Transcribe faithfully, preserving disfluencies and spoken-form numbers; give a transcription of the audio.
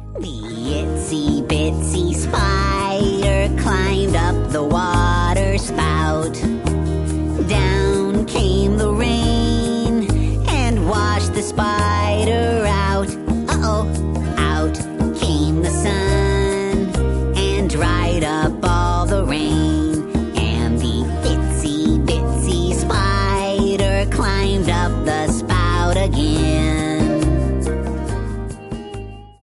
The itsy bitsy spider climbed up the water spout. Down came the rain and washed the spider out. Uh-oh, out came the sun.